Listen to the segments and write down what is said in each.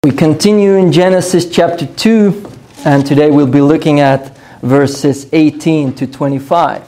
We continue in Genesis chapter 2, and today we'll be looking at verses 18 to 25.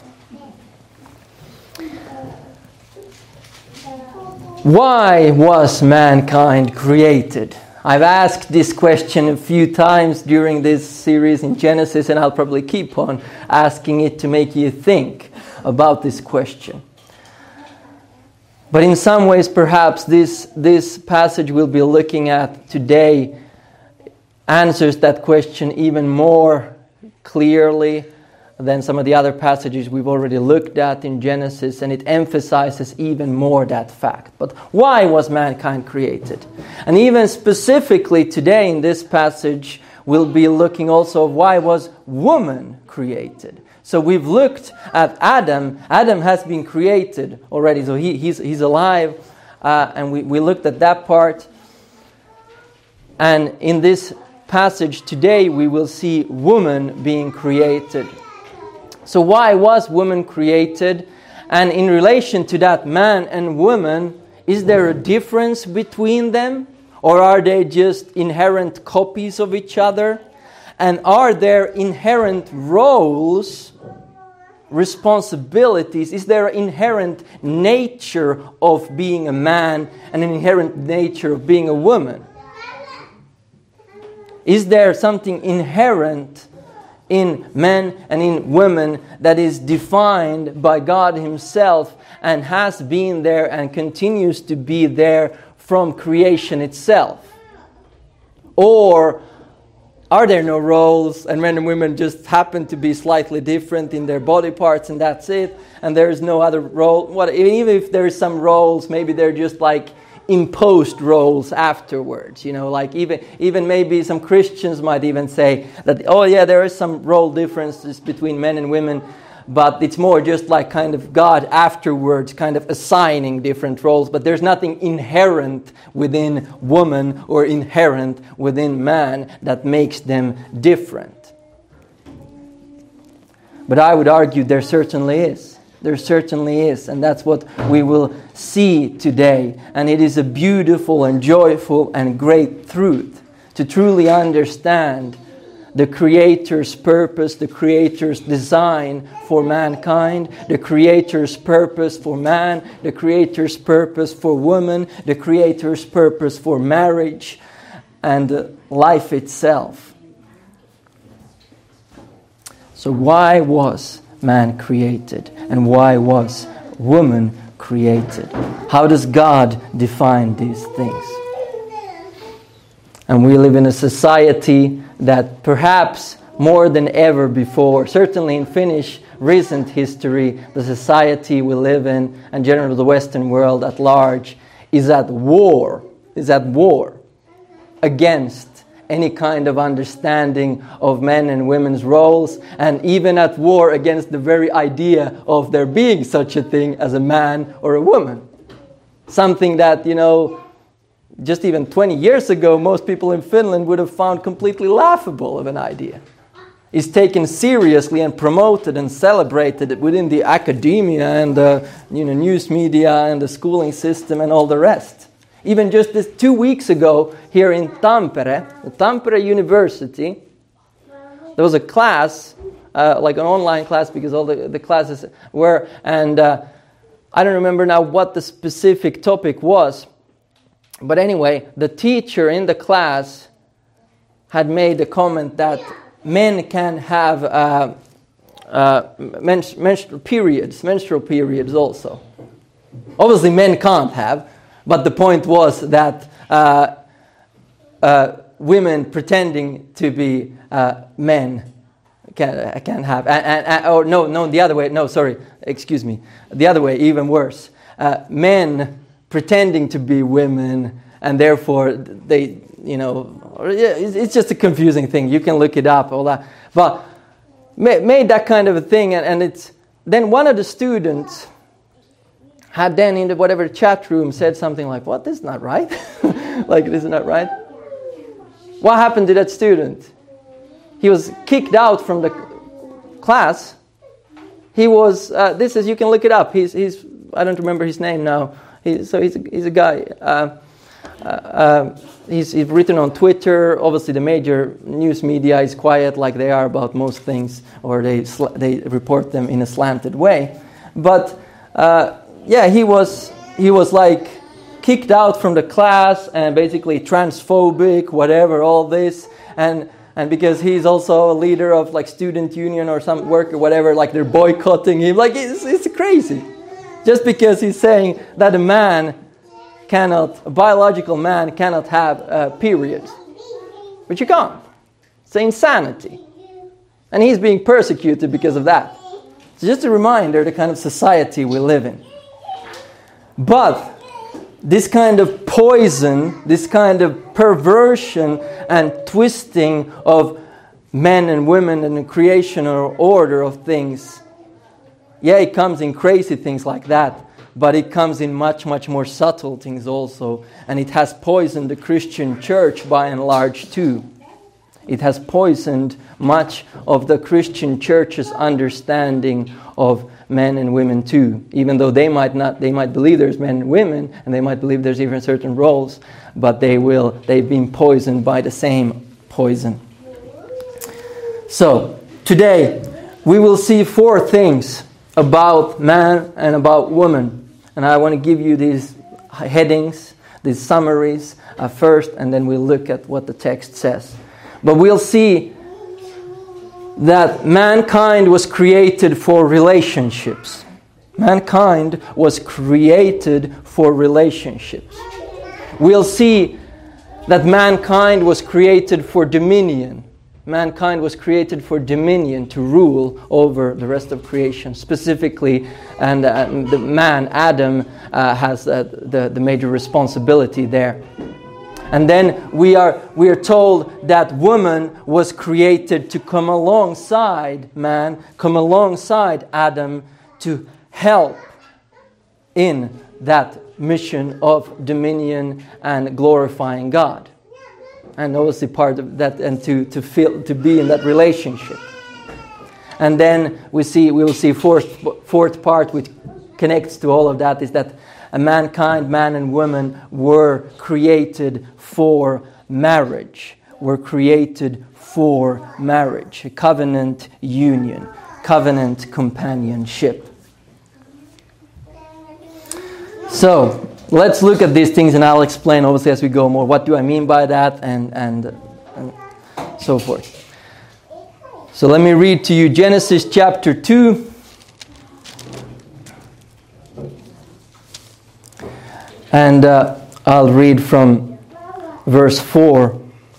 Why was mankind created? I've asked this question a few times during this series in Genesis, and I'll probably keep on asking it to make you think about this question. But in some ways, perhaps this passage we'll be looking at today answers that question even more clearly than some of the other passages we've already looked at in Genesis, and it emphasizes even more that fact. But why was mankind created? And even specifically today in this passage, we'll be looking also at why was woman created. So we've looked at Adam. Adam has been created already, so he's alive, and we looked at that part. And in this passage today, we will see woman being created. So why was woman created? And in relation to that, man and woman, is there a difference between them? Or are they just inherent copies of each other? And are there inherent roles, responsibilities? Is there an inherent nature of being a man and an inherent nature of being a woman? Is there something inherent in men and in women that is defined by God Himself and has been there and continues to be there from creation itself? Or are there no roles, and men and women just happen to be slightly different in their body parts, and that's it, and there is no other role? Even if there is some roles, maybe they're just like imposed roles afterwards. Like even maybe some Christians might even say that, oh yeah, there is some role differences between men and women, but it's more just like kind of God afterwards kind of assigning different roles, but there's nothing inherent within woman or inherent within man that makes them different. But I would argue there certainly is. There certainly is, and that's what we will see today. And it is a beautiful and joyful and great truth to truly understand the Creator's purpose, the Creator's design for mankind, the Creator's purpose for man, the Creator's purpose for woman, the Creator's purpose for marriage, and life itself. So why was man created? And why was woman created? How does God define these things? And we live in a society that perhaps more than ever before, certainly in Finnish recent history, the society we live in, and generally the Western world at large, is at war against any kind of understanding of men and women's roles, and even at war against the very idea of there being such a thing as a man or a woman. Something that, just even 20 years ago, most people in Finland would have found completely laughable of an idea. Is taken seriously and promoted and celebrated within the academia and the news media and the schooling system and all the rest. Even just this 2 weeks ago, here in Tampere, the Tampere University, there was a class, like an online class, because all the classes were, and I don't remember now what the specific topic was. But anyway, the teacher in the class had made a comment that men can have menstrual periods also. Obviously men can't have, but the point was that women pretending to be men can have, the other way, the other way, even worse. Men pretending to be women, and therefore they, it's just a confusing thing. You can look it up, all that. But made that kind of a thing, and it's then one of the students had then in the whatever chat room said something like, "What? This is not right." Like, this is not right. What happened to that student? He was kicked out from the class. He was. You can look it up. He's. I don't remember his name now. He's a guy. He's written on Twitter. Obviously, the major news media is quiet, like they are about most things, or they report them in a slanted way. But he was like kicked out from the class and basically transphobic, whatever, all this, and because he's also a leader of like student union or some work or whatever, like they're boycotting him. Like it's crazy, just because he's saying that a biological man cannot have periods, but you can't. It's insanity, and he's being persecuted because of that. So just a reminder, the kind of society we live in. But this kind of poison, this kind of perversion and twisting of men and women and the creational order of things, it comes in crazy things like that, but it comes in much, much more subtle things also. And it has poisoned the Christian church by and large too. It has poisoned much of the Christian church's understanding of men and women too. Even though they might believe there's men and women, and they might believe there's even certain roles, but they've been poisoned by the same poison. So, today, we will see 4 things about man and about woman. And I want to give you these headings, these summaries first, and then we'll look at what the text says. But we'll see that mankind was created for relationships. Mankind was created for relationships. We'll see that mankind was created for dominion. Mankind was created for dominion, to rule over the rest of creation specifically, and the man, Adam, has the major responsibility there. And then we are told that woman was created to come alongside man, come alongside Adam, to help in that mission of dominion and glorifying God. And obviously part of that, and to be in that relationship. And then we will see fourth part, which connects to all of that, is that mankind, man and woman, were created for marriage. Were created for marriage, a covenant union, covenant companionship. So let's look at these things, and I'll explain obviously as we go more. What do I mean by that, and so forth. So let me read to you Genesis chapter 2. And I'll read from verse 4.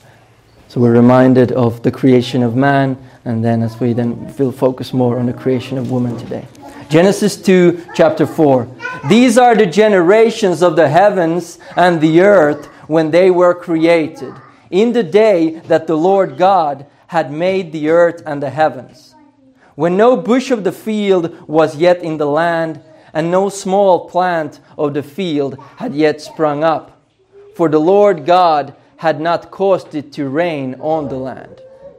So we're reminded of the creation of man, and then as we will focus more on the creation of woman today. Genesis 2, chapter 4. These are the generations of the heavens and the earth when they were created, in the day that the Lord God had made the earth and the heavens, when no bush of the field was yet in the land, and no small plant of the field had yet sprung up, for the Lord God had not caused it to rain on the land.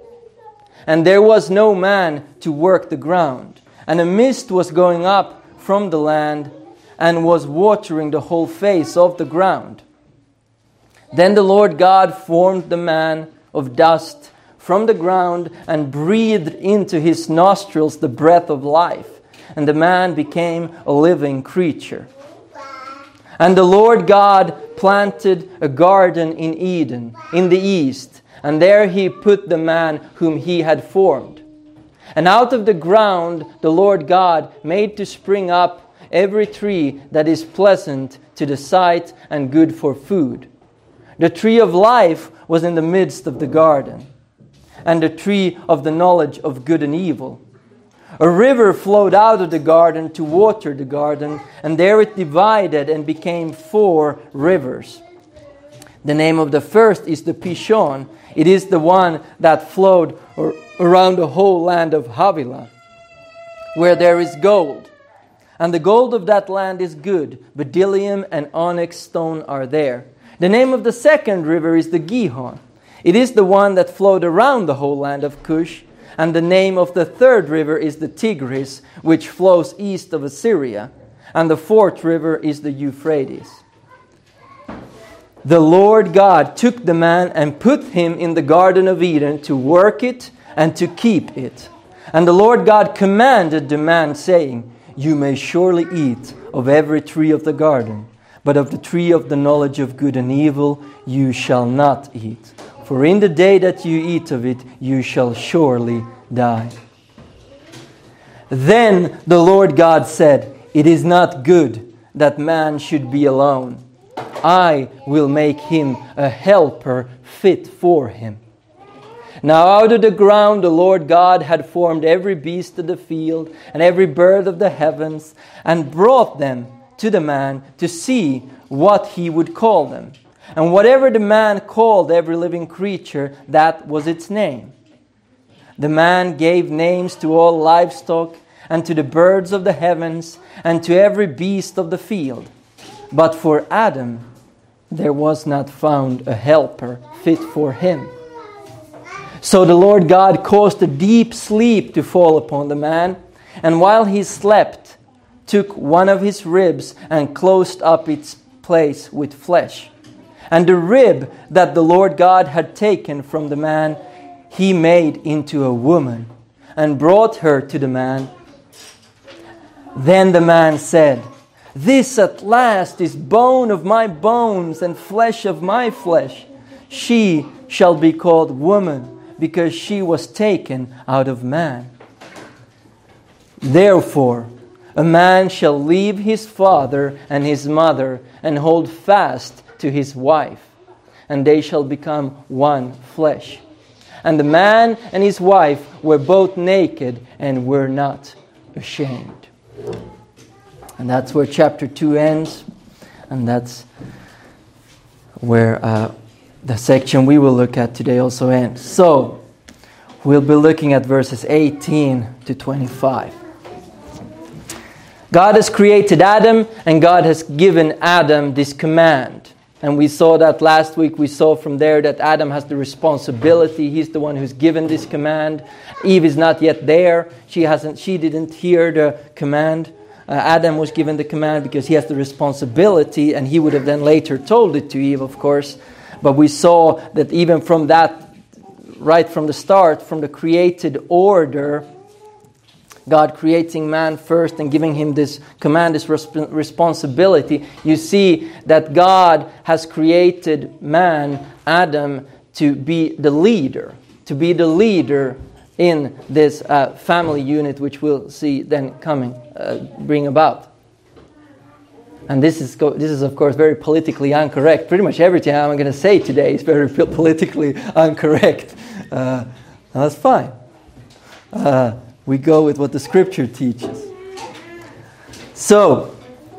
And there was no man to work the ground, and a mist was going up from the land, and was watering the whole face of the ground. Then the Lord God formed the man of dust from the ground, and breathed into his nostrils the breath of life. And the man became a living creature. And the Lord God planted a garden in Eden, in the east, and there he put the man whom he had formed. And out of the ground the Lord God made to spring up every tree that is pleasant to the sight and good for food. The tree of life was in the midst of the garden, and the tree of the knowledge of good and evil. A river flowed out of the garden to water the garden, and there it divided and became 4 rivers. The name of the first is the Pishon. It is the one that flowed around the whole land of Havilah, where there is gold. And the gold of that land is good. Bdellium and onyx stone are there. The name of the second river is the Gihon. It is the one that flowed around the whole land of Cush. And the name of the third river is the Tigris, which flows east of Assyria. And the fourth river is the Euphrates. the Lord God took the man and put him in the Garden of Eden to work it and to keep it. And the Lord God commanded the man, saying, You may surely eat of every tree of the garden, but of the tree of the knowledge of good and evil you shall not eat. For in the day that you eat of it, you shall surely die. Then the Lord God said, It is not good that man should be alone. I will make him a helper fit for him. Now out of the ground the Lord God had formed every beast of the field and every bird of the heavens, and brought them to the man to see what he would call them. And whatever the man called every living creature, that was its name. The man gave names to all livestock, and to the birds of the heavens, and to every beast of the field. But for Adam there was not found a helper fit for him. So the Lord God caused a deep sleep to fall upon the man, and while he slept, took one of his ribs and closed up its place with flesh. And the rib that the Lord God had taken from the man, he made into a woman, and brought her to the man. Then the man said, This at last is bone of my bones and flesh of my flesh. She shall be called woman, because she was taken out of man. Therefore, a man shall leave his father and his mother, and hold fast to his wife, and they shall become one flesh. And the man and his wife were both naked and were not ashamed. And that's where chapter 2 ends, and that's where the section we will look at today also ends. So, we'll be looking at verses 18 to 25. God has created Adam, and God has given Adam this command. And we saw that last week. We saw from there that Adam has the responsibility. He's the one who's given this command. Eve is not yet there. She didn't hear the command. Adam was given the command because he has the responsibility, and he would have then later told it to Eve, of course. But we saw that even from that, right from the start, from the created order, God creating man first and giving him this command, this responsibility, you see that God has created man, Adam, to be the leader in this family unit, which we'll see then bring about. And this is of course very politically incorrect. Pretty much everything I'm going to say today is very politically incorrect. That's fine. We go with what the Scripture teaches. So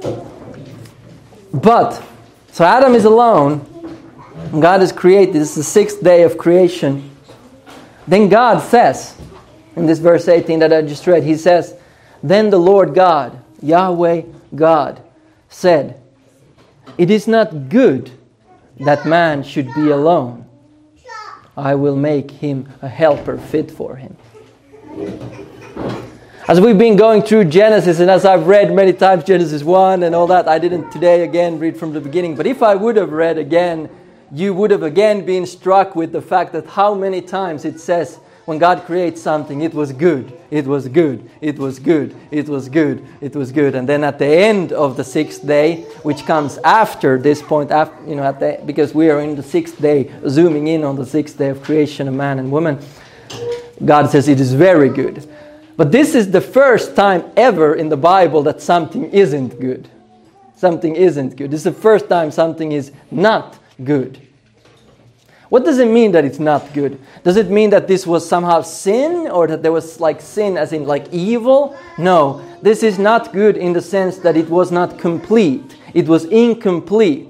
Adam is alone. And God has created. This is the sixth day of creation. Then God says, in this verse 18 that I just read, He says, Then the Lord God, Yahweh God, said, It is not good that man should be alone. I will make him a helper fit for him. As we've been going through Genesis, and as I've read many times Genesis 1 and all that, I didn't today again read from the beginning. But if I would have read again, you would have again been struck with the fact that how many times it says when God creates something, it was good, it was good, it was good, it was good, it was good. And then at the end of the sixth day, which comes after this point, because we are in the sixth day, zooming in on the sixth day of creation of man and woman, God says it is very good. But this is the first time ever in the Bible that something isn't good. Something isn't good. This is the first time something is not good. What does it mean that it's not good? Does it mean that this was somehow sin, or that there was like sin as in like evil? No, this is not good in the sense that it was not complete. It was incomplete.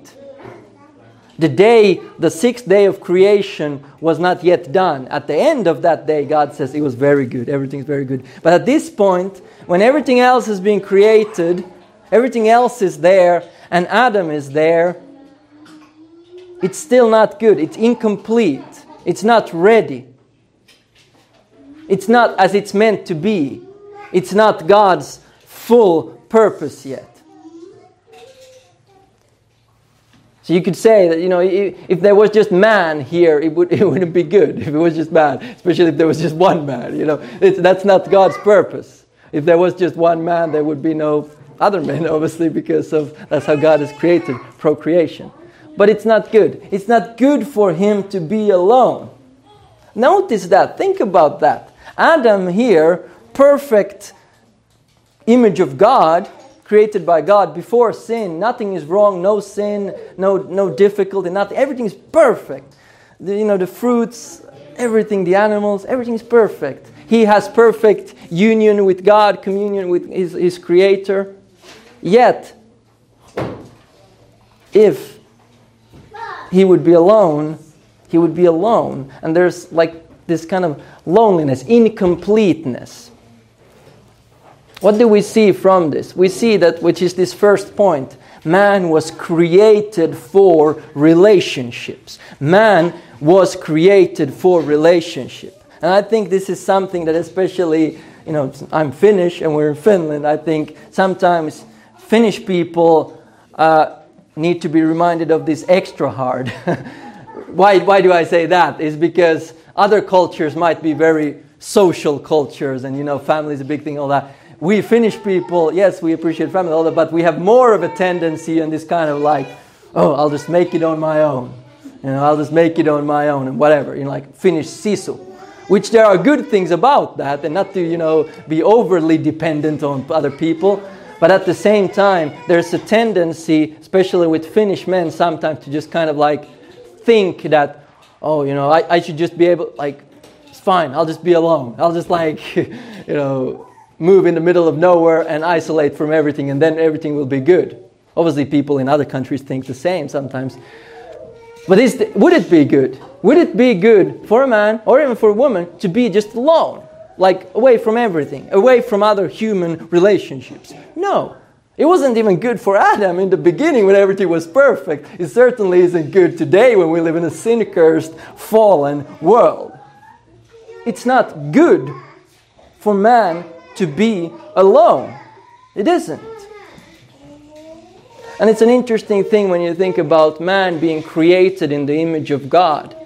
The sixth day of creation was not yet done. At the end of that day, God says it was very good. Everything's very good. But at this point, when everything else has been created, everything else is there, and Adam is there, it's still not good. It's incomplete. It's not ready. It's not as it's meant to be. It's not God's full purpose yet. So you could say that, if there was just man here, it wouldn't be good. If it was just man, especially if there was just one man, that's not God's purpose. If there was just one man, there would be no other men, obviously, because that's how God has created procreation. But it's not good. It's not good for him to be alone. Notice that. Think about that. Adam here, perfect image of God, created by God before sin. Nothing is wrong, no sin, no difficulty, nothing. Everything is perfect. The fruits, everything, the animals, everything is perfect. He has perfect union with God, communion with his Creator. Yet, if he would be alone, he would be alone. And there's like this kind of loneliness, incompleteness. What do we see from this? We see that, which is this first point, man was created for relationships. Man was created for relationship. And I think this is something that especially, I'm Finnish and we're in Finland. I think sometimes Finnish people need to be reminded of this extra hard. Why do I say that? Is because other cultures might be very social cultures and, family is a big thing, all that. We Finnish people, yes, we appreciate family, all that, but we have more of a tendency in this kind of like, I'll just make it on my own. I'll just make it on my own and whatever, like Finnish sisu. Which there are good things about that, and not to, be overly dependent on other people. But at the same time, there's a tendency, especially with Finnish men, sometimes to just kind of like think that, I should just be able, like, it's fine, I'll just be alone. I'll just like, move in the middle of nowhere and isolate from everything, and then everything will be good. Obviously, people in other countries think the same sometimes. But would it be good? Would it be good for a man or even for a woman to be just alone? Like away from everything, away from other human relationships? No. It wasn't even good for Adam in the beginning when everything was perfect. It certainly isn't good today when we live in a sin-cursed, fallen world. It's not good for man to be alone. It isn't. And it's an interesting thing when you think about man being created in the image of God.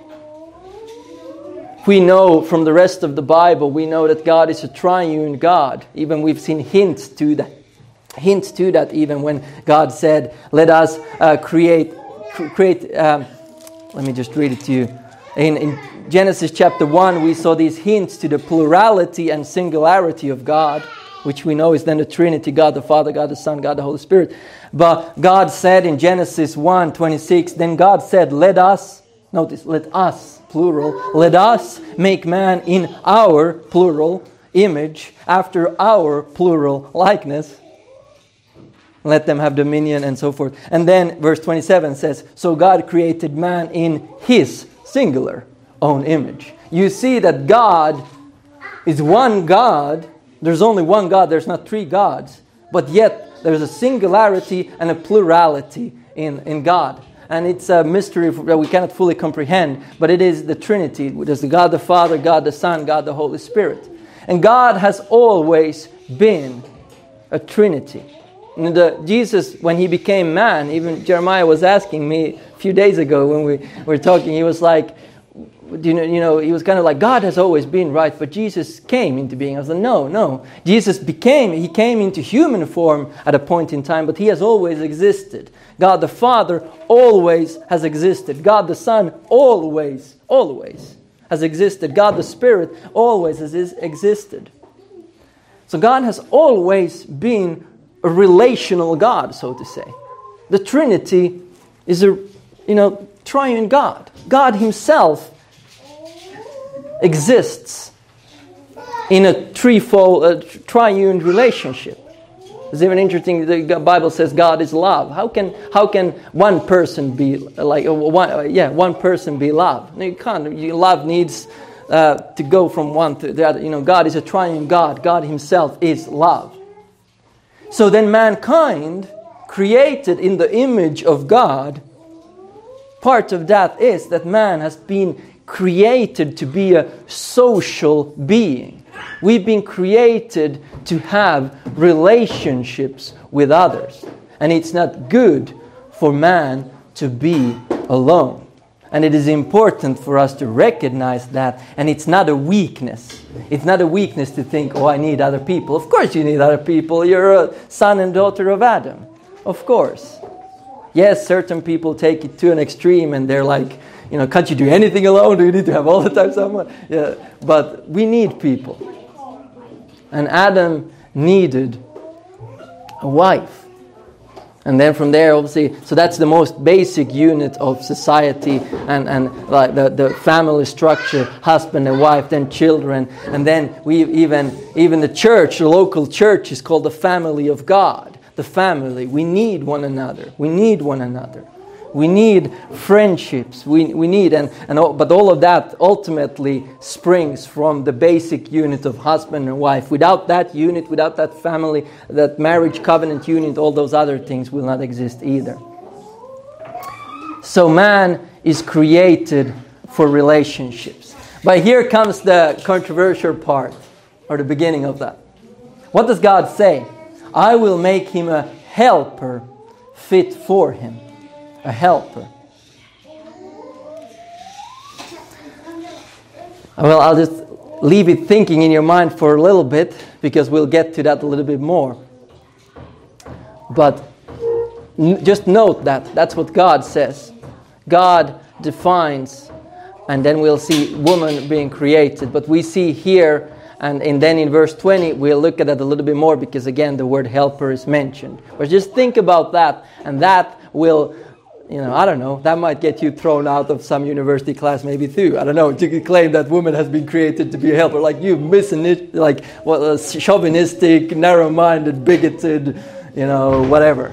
We know from the rest of the Bible, we know that God is a triune God. Even we've seen hints to that. Hints to that even when God said, let us create. Let me just read it to you. In Genesis chapter 1, we saw these hints to the plurality and singularity of God, which we know is then the Trinity, God the Father, God the Son, God the Holy Spirit. But God said in Genesis 1:26, then God said, let us, plural, let us make man in our, plural, image, after our, plural, likeness. Let them have dominion and so forth. And then verse 27 says, so God created man in his singular own image. You see that God is one God. There's only one God. There's not three gods. But yet there's a singularity and a plurality in God. And it's a mystery that we cannot fully comprehend. But it is the Trinity. There's the God the Father, God the Son, God the Holy Spirit. And God has always been a Trinity. And Jesus, when he became man, even Jeremiah was asking me a few days ago when we were talking, he was like, he was kind of like, God has always been, right? But Jesus came into being. I was like, no. He came into human form at a point in time, but he has always existed. God the Father always has existed. God the Son always has existed. God the Spirit always has existed. So God has always been a relational God, so to say. The Trinity is a, triune God. God himself exists in a triune relationship. It's even interesting, the Bible says God is love. How can one person be one person be love? No, you can't. Love needs to go from one to the other. God is a triune God. God himself is love. So then mankind, created in the image of God, part of that is that man has been created to be a social being. We've been created to have relationships with others. And it's not good for man to be alone. And it is important for us to recognize that. And it's not a weakness. It's not a weakness to think, oh, I need other people. Of course you need other people. You're a son and daughter of Adam. Of course. Yes, certain people take it to an extreme and they're like, can't you do anything alone? Do you need to have all the time someone? Yeah, but we need people. And Adam needed a wife. And then from there, obviously, so that's the most basic unit of society and like the family structure, husband and wife, then children. And then we even the church, the local church is called the family of God. The family. We need one another. We need one another. We need friendships. We need, but all of that ultimately springs from the basic unit of husband and wife. Without that unit, without that family, that marriage covenant unit, all those other things will not exist either. So man is created for relationships. But here comes the controversial part, or the beginning of that. What does God say? I will make him a helper fit for him. A helper. Well, I'll just leave it thinking in your mind for a little bit, because we'll get to that a little bit more. But just note that. That's what God says. God defines, and then we'll see woman being created. But we see here, and then in verse 20, we'll look at that a little bit more, because again, the word helper is mentioned. But just think about that, and that will... I don't know, that might get you thrown out of some university class maybe too. I don't know, to claim that woman has been created to be a helper, like you chauvinistic, narrow-minded, bigoted, whatever.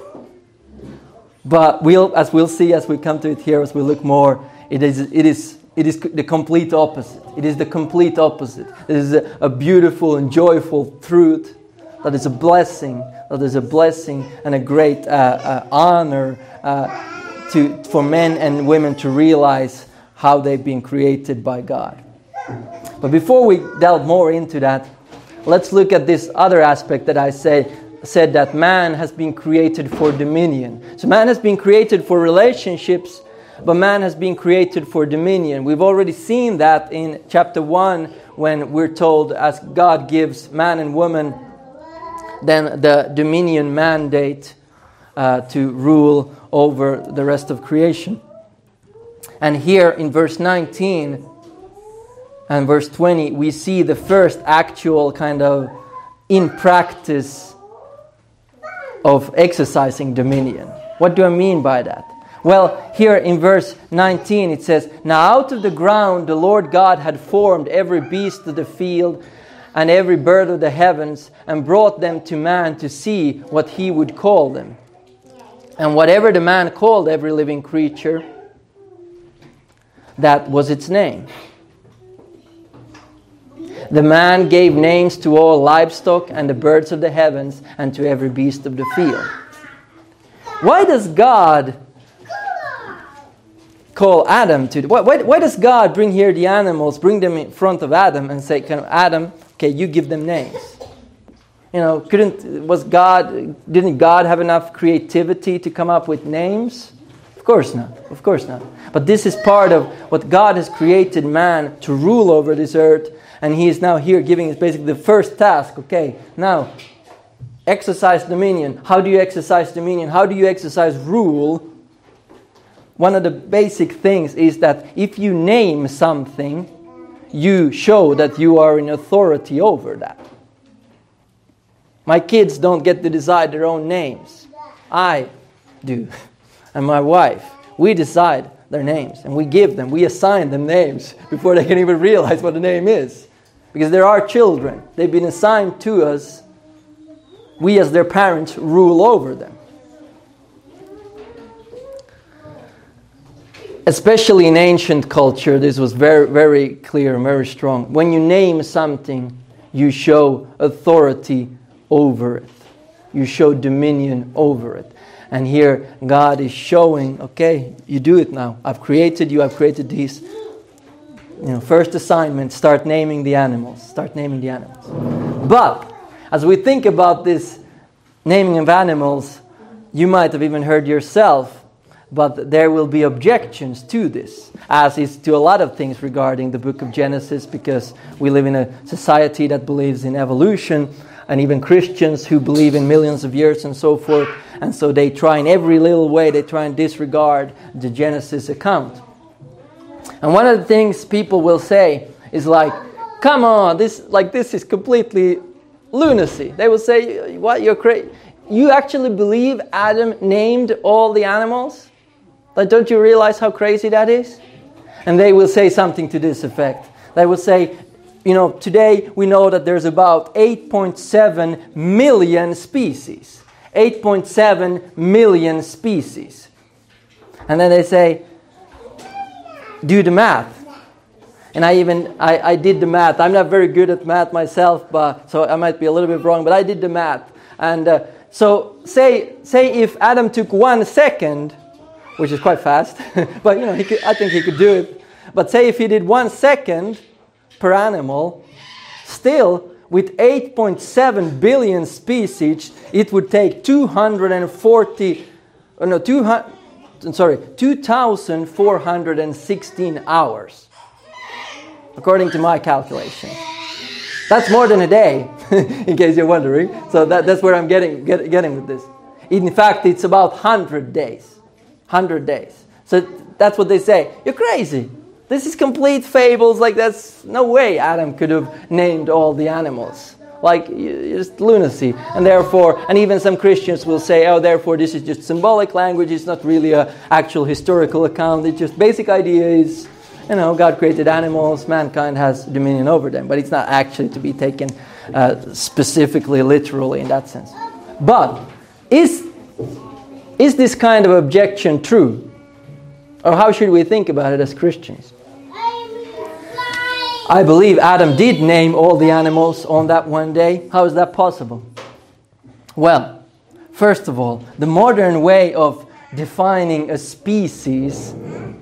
But as we'll see as we come to it here, as we look more, it is the complete opposite. It is the complete opposite. It is a beautiful and joyful truth that is a blessing. That is a blessing and a great honor for men and women to realize how they've been created by God. But before we delve more into that, let's look at this other aspect that I said that man has been created for dominion. So man has been created for relationships, but man has been created for dominion. We've already seen that in chapter 1 when we're told, as God gives man and woman then the dominion mandate to rule over the rest of creation. And here in verse 19 and verse 20, we see the first actual kind of in practice of exercising dominion. What do I mean by that? Well, here in verse 19 it says, Now out of the ground the Lord God had formed every beast of the field and every bird of the heavens, and brought them to man to see what he would call them. And whatever the man called every living creature, that was its name. The man gave names to all livestock and the birds of the heavens and to every beast of the field. Why does God call Adam to... Why does God bring here the animals, bring them in front of Adam and say, Adam, okay, you give them names? Didn't God have enough creativity to come up with names? Of course not. Of course not. But this is part of what God has created man to rule over this earth. And he is now here giving us basically the first task. Okay, now, exercise dominion. How do you exercise dominion? How do you exercise rule? One of the basic things is that if you name something, you show that you are in authority over that. My kids don't get to decide their own names. I do. And my wife. We decide their names. And we give them, we assign them names before they can even realize what the name is. Because they're our children. They've been assigned to us. We as their parents rule over them. Especially in ancient culture, this was very, very clear and very strong. When you name something, you show authority over it. You show dominion over it. And here God is showing, okay, you do it now. I've created you, I've created these. First assignment, start naming the animals. Start naming the animals. But, as we think about this naming of animals, you might have even heard yourself But there will be objections to this, as is to a lot of things regarding the book of Genesis, because we live in a society that believes in evolution, and even Christians who believe in millions of years and so forth. And so they try in every little way, they try and disregard the Genesis account. And one of the things people will say is like, come on, this is completely lunacy. They will say, what, you're crazy. You actually believe Adam named all the animals? Like, don't you realize how crazy that is? And they will say something to this effect. They will say, today we know that there's about 8.7 million species. 8.7 million species. And then they say, do the math. And I did the math. I'm not very good at math myself, so I might be a little bit wrong, but I did the math. And so say if Adam took 1 second, which is quite fast, but I think he could do it. But say if he did 1 second per animal, still with 8.7 billion species, it would take 2,416 hours, according to my calculation. That's more than a day, in case you're wondering. So that's where I'm getting with this. In fact, it's about 100 days. 100 days. So that's what they say. You're crazy. This is complete fables. Like, that's no way Adam could have named all the animals. Like, just lunacy. And therefore, and even some Christians will say, therefore this is just symbolic language. It's not really an actual historical account. It's just basic idea is, God created animals. Mankind has dominion over them. But it's not actually to be taken specifically, literally in that sense. But is this kind of objection true? Or how should we think about it as Christians? I believe Adam did name all the animals on that one day. How is that possible? Well, first of all, the modern way of defining a species,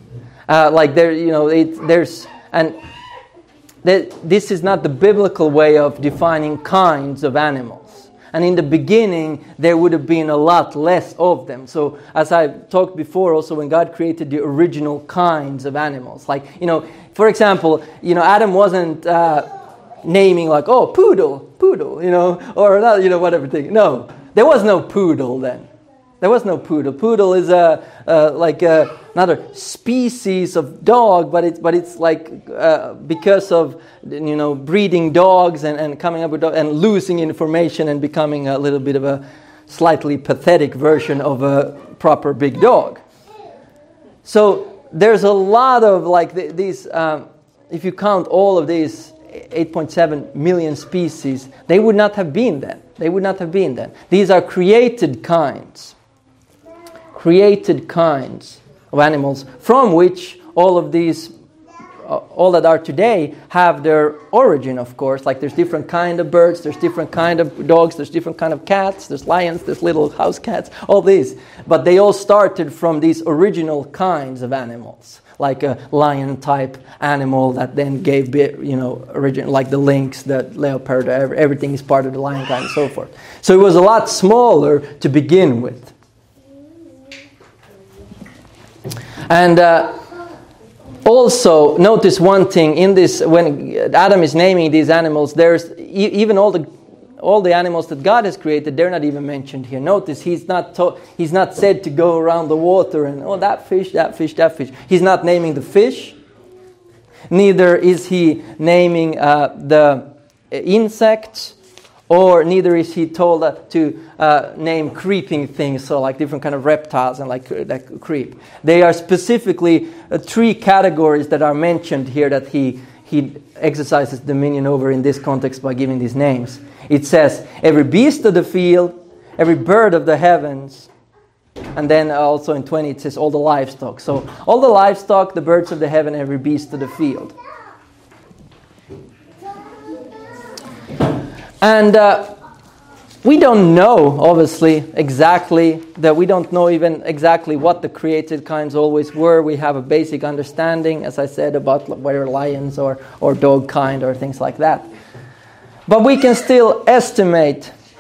this is not the biblical way of defining kinds of animals. And in the beginning, there would have been a lot less of them. So, as I talked before, also when God created the original kinds of animals, for example, Adam wasn't naming poodle, or whatever thing. No, there was no poodle then. There was no poodle. Poodle is another species of dog, but it's because of breeding dogs and coming up with dogs and losing information and becoming a little bit of a slightly pathetic version of a proper big dog. So there's a lot of these. If you count all of these 8.7 million species, they would not have been then. These are created kinds of animals, from which all that are today have their origin, of course. Like, there's different kind of birds, there's different kind of dogs, there's different kind of cats, there's lions, there's little house cats, all these. But they all started from these original kinds of animals, like a lion-type animal that then gave, origin, like the lynx, the leopard, everything is part of the lion kind and so forth. So it was a lot smaller to begin with. And also, notice one thing in this: when Adam is naming these animals, there's even all the animals that God has created. They're not even mentioned here. Notice he's not said to go around the water and that fish, that fish, that fish. He's not naming the fish. Neither is he naming the insects. Or neither is he told to name creeping things, so like different kind of reptiles and like creep. They are specifically 3 categories that are mentioned here that he exercises dominion over in this context by giving these names. It says, every beast of the field, every bird of the heavens, and then also in 20 it says all the livestock. So all the livestock, the birds of the heaven, every beast of the field. And we don't know, obviously, exactly, that we don't know even exactly what the created kinds always were. We have a basic understanding, as I said, about whether lions or dog kind or things like that. But we can still estimate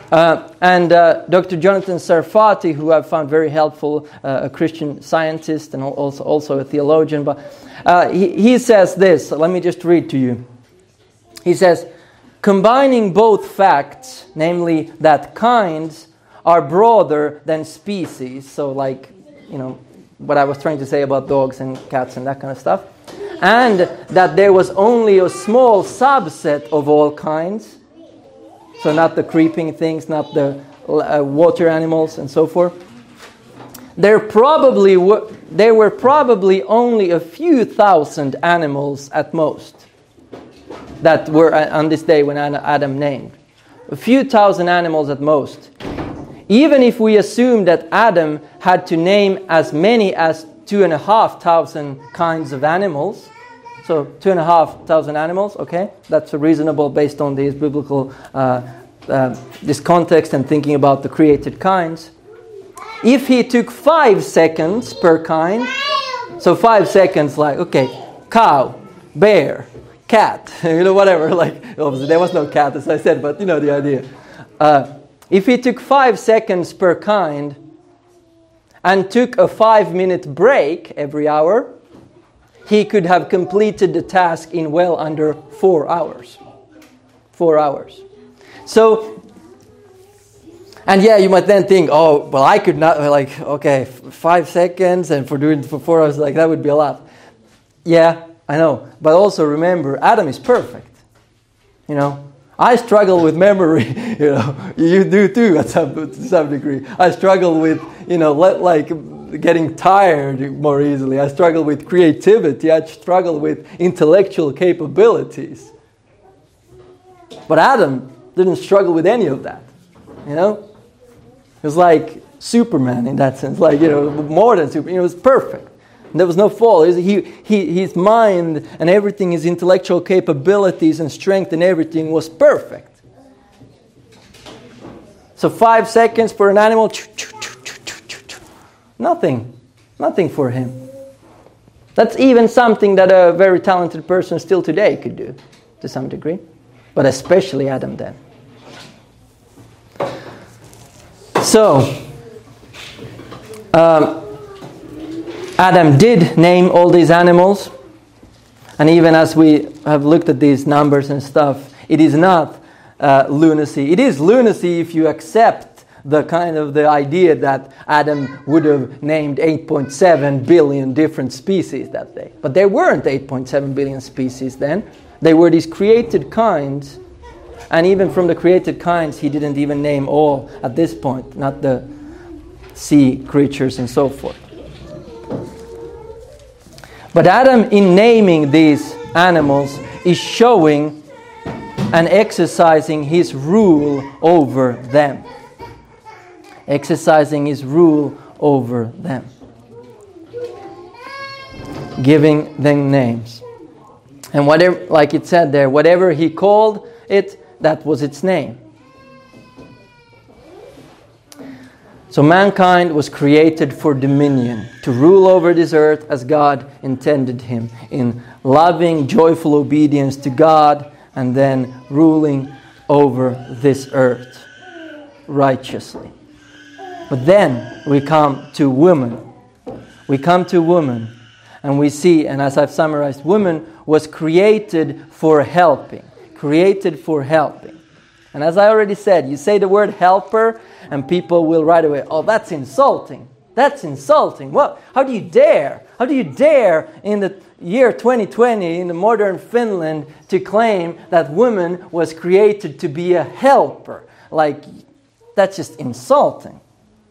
And Dr. Jonathan Sarfati, who I've found very helpful, a Christian scientist and also a theologian, but he says this. Let me just read to you. He says, combining both facts, namely that kinds are broader than species, so like, what I was trying to say about dogs and cats and that kind of stuff, and that there was only a small subset of all kinds, so not the creeping things, not the water animals and so forth. There were probably only a few thousand animals at most that were on this day when Adam named. A few thousand animals at most. Even if we assume that Adam had to name as many as 2,500 kinds of animals, so 2,500 animals, okay? That's reasonable based on these biblical, this context and thinking about the created kinds. If he took 5 seconds per kind, so 5 seconds like, okay, cow, bear, cat, whatever, like, obviously there was no cat as I said, but the idea. If he took 5 seconds per kind and took a 5-minute break every hour, he could have completed the task in well under 4 hours. 4 hours. So, and yeah, you might then think, oh, well, I could not, 5 seconds and doing it for 4 hours, that would be a lot. Yeah, I know. But also remember, Adam is perfect. I struggle with memory, you do too to some degree. I struggle with, getting tired more easily. I struggle with creativity. I struggle with intellectual capabilities. But Adam didn't struggle with any of that, He was like Superman in that sense, more than Superman. He was perfect. There was no fault. His mind and everything, his intellectual capabilities and strength and everything was perfect. So 5 seconds for an animal, nothing for him. That's even something that a very talented person still today could do, to some degree. But especially Adam then. So, Adam did name all these animals, and even as we have looked at these numbers and stuff, it is not lunacy. It is lunacy if you accept the idea that Adam would have named 8.7 billion different species that day. But there weren't 8.7 billion species then. They were these created kinds, and even from the created kinds, he didn't even name all at this point, not the sea creatures and so forth. But Adam, in naming these animals, is showing and exercising his rule over them. Exercising his rule over them. Giving them names. And whatever, like it said there, whatever he called it, that was its name. So mankind was created for dominion, to rule over this earth as God intended him, in loving, joyful obedience to God, and then ruling over this earth righteously. But then we come to woman. We come to woman, and we see, and as I've summarized, woman was created for helping. Created for helping. And as I already said, you say the word helper, and people will right away, oh, that's insulting. That's insulting. What? How do you dare? How do you dare in the year 2020, in the modern Finland, to claim that woman was created to be a helper? That's just insulting.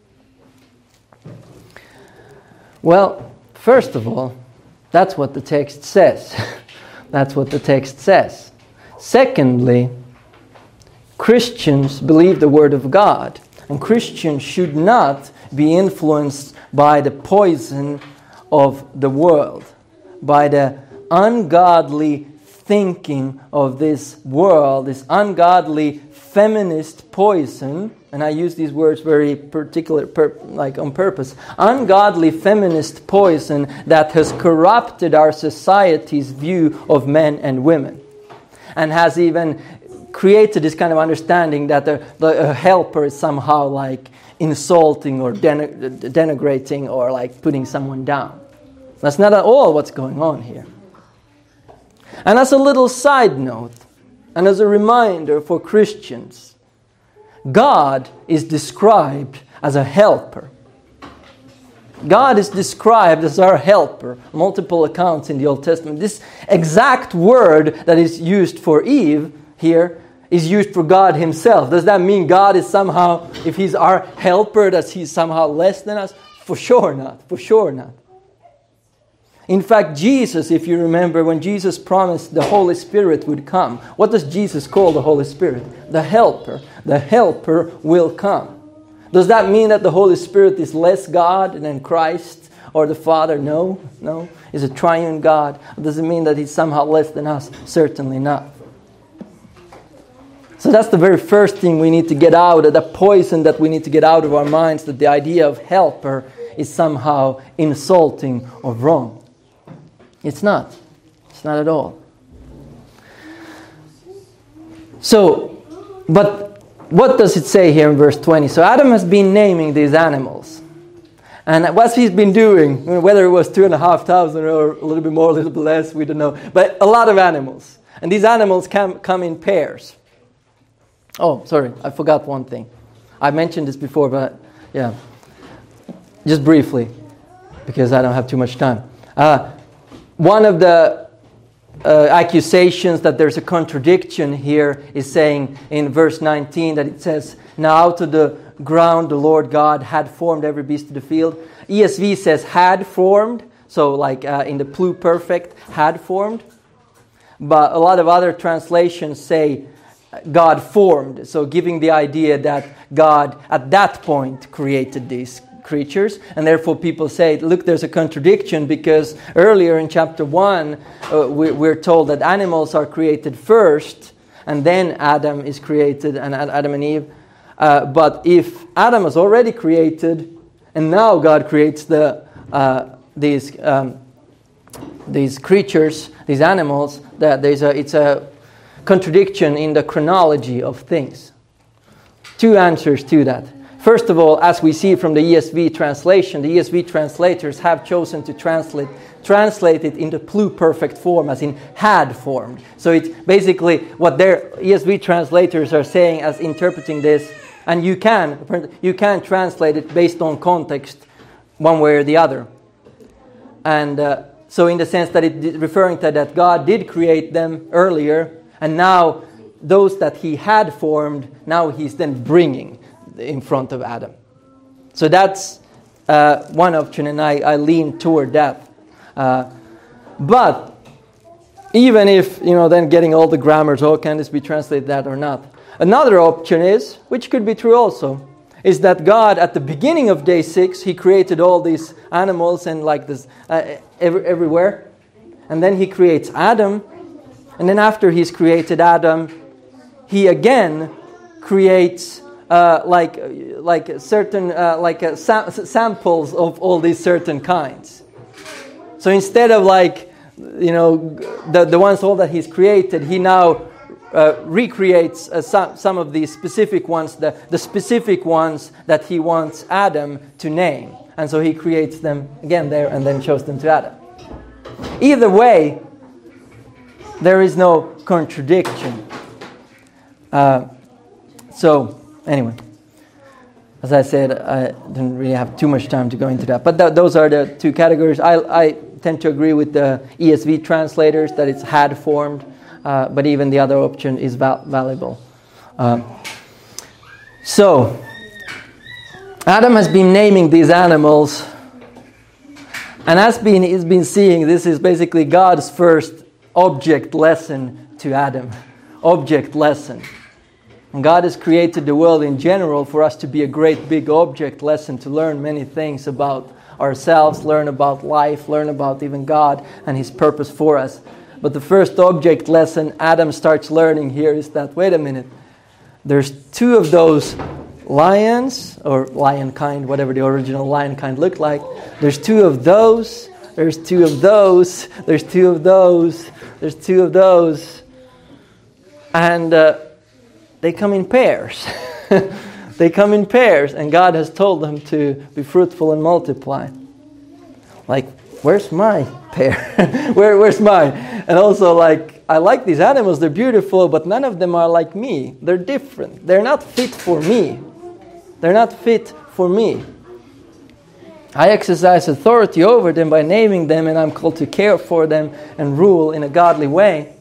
Well, first of all, that's what the text says. That's what the text says. Secondly, Christians believe the Word of God. And Christians should not be influenced by the poison of the world, by the ungodly thinking of this world, this ungodly feminist poison. And I use these words very particular, on purpose. Ungodly feminist poison that has corrupted our society's view of men and women. And has even created this kind of understanding that a helper is somehow like insulting or denigrating or like putting someone down. That's not at all what's going on here. And as a little side note, and as a reminder for Christians, God is described as a helper. God is described as our helper. Multiple accounts in the Old Testament. This exact word that is used for Eve here is used for God himself. Does that mean God is somehow, if he's our helper, that he's somehow less than us? For sure not. For sure not. In fact, Jesus, if you remember, when Jesus promised the Holy Spirit would come, what does Jesus call the Holy Spirit? The helper. The helper will come. Does that mean that the Holy Spirit is less God than Christ or the Father? No, no. He's a triune God. Does it mean that he's somehow less than us? Certainly not. So that's the very first thing we need to get out of, the poison that we need to get out of our minds, that the idea of helper is somehow insulting or wrong. It's not. It's not at all. So, but what does it say here in verse 20? So Adam has been naming these animals. And what he's been doing, whether it was 2,500 or a little bit more, a little bit less, we don't know. But a lot of animals. And these animals come in pairs. Oh, sorry, I forgot one thing. I mentioned this before, but yeah. Just briefly, because I don't have too much time. One of the accusations that there's a contradiction here is saying in verse 19 that it says, "Now out of the ground the Lord God had formed every beast of the field." ESV says had formed, so like in the pluperfect, had formed. But a lot of other translations say God formed, so giving the idea that God at that point created these creatures, and therefore people say, look, there's a contradiction, because earlier in chapter 1 we're told that animals are created first and then Adam is created, and Adam and Eve. But if Adam was already created and now God creates these creatures, these animals, that it's a contradiction in the chronology of things. Two answers to that. First of all, as we see from the ESV translation, the ESV translators have chosen to translate it into pluperfect form, as in had formed. So it's basically what their ESV translators are saying as interpreting this, and you can translate it based on context one way or the other. And so in the sense that it's referring to that God did create them earlier, and now those that he had formed, now he's then bringing in front of Adam. So that's one option, and I lean toward that. But even if, then getting all the grammars, can this be translated that or not? Another option is, which could be true also, is that God at the beginning of day 6, he created all these animals and like this everywhere. And then he creates Adam. And then after he's created Adam, he again creates certain samples of all these certain kinds. So instead of the ones all that he's created, he now recreates some of these specific ones, the specific ones that he wants Adam to name. And so he creates them again there and then shows them to Adam. Either way, there is no contradiction. So anyway, as I said, I didn't really have too much time to go into that. But those are the two categories. I tend to agree with the ESV translators that it's had formed, but even the other option is valuable. So, Adam has been naming these animals, and he's been seeing this is basically God's first object lesson to Adam. Object lesson. And God has created the world in general for us to be a great big object lesson, to learn many things about ourselves, learn about life, learn about even God and his purpose for us. But the first object lesson Adam starts learning here is that, wait a minute, there's two of those lions, or lion kind, whatever the original lion kind looked like. There's two of those, there's two of those, there's two of those, there's two of those. And they come in pairs. They come in pairs, and God has told them to be fruitful and multiply. Like, where's my pair? Where's mine? And also, like, I like these animals, they're beautiful, but none of them are like me. They're different. They're not fit for me. They're not fit for me. I exercise authority over them by naming them, and I'm called to care for them and rule in a godly way.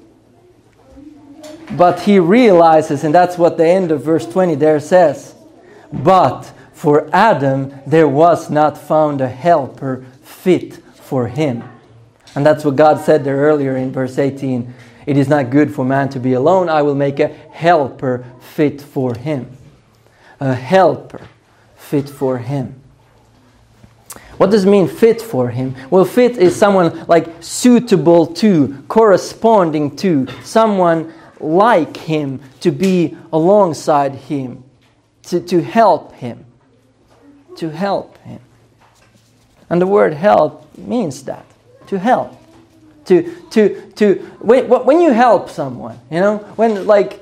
But he realizes, and that's what the end of verse 20 there says, but for Adam there was not found a helper fit for him. And that's what God said there earlier in verse 18. It is not good for man to be alone. I will make a helper fit for him. A helper fit for him. What does it mean, fit for him? Well, fit is someone like suitable to, corresponding to, someone like him, to be alongside him, to help him. To help him. And the word help means that. To help. When you help someone, when like,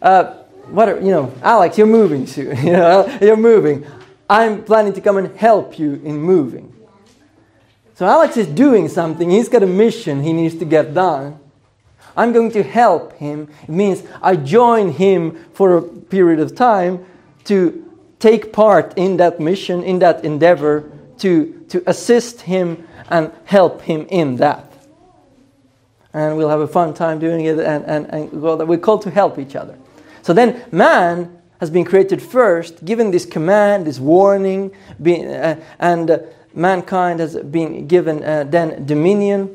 Alex, you're moving soon. You're moving. I'm planning to come and help you in moving. So Alex is doing something. He's got a mission he needs to get done. I'm going to help him. It means I join him for a period of time to take part in that mission, in that endeavor, to assist him and help him in that. And we'll have a fun time doing it, and we're called to help each other. So then man has been created first, given this command, this warning, and mankind has been given then dominion.